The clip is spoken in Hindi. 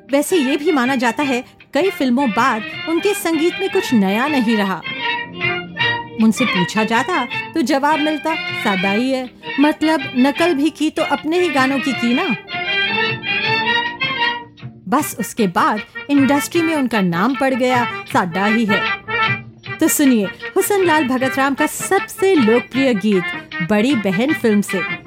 वैसे ये भी माना जाता है कई फिल्मों बाद उनके संगीत में कुछ नया नहीं रहा। उनसे पूछा जाता तो जवाब मिलता सादा ही है, मतलब नकल भी की तो अपने ही गानों की ना। बस उसके बाद इंडस्ट्री में उनका नाम पड़ गया सादा ही है। तो सुनिए हुसन लाल भगत राम का सबसे लोकप्रिय गीत बड़ी बहन फिल्म से